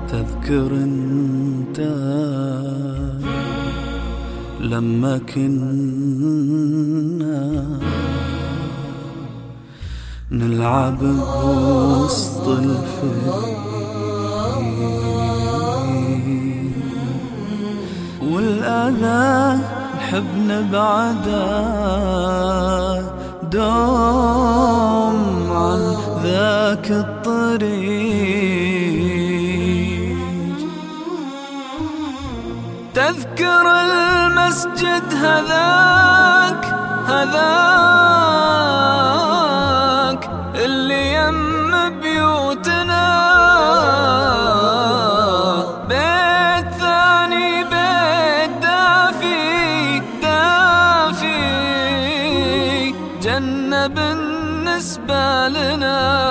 تذكر انت لما كنا نلعب بوسط الفريق والآلة نحب نبعدا دوم عن ذاك الطريق. تذكر المسجد هذاك اللي يم بيوتنا، بيت ثاني بيت دافي جنة بالنسبة لنا.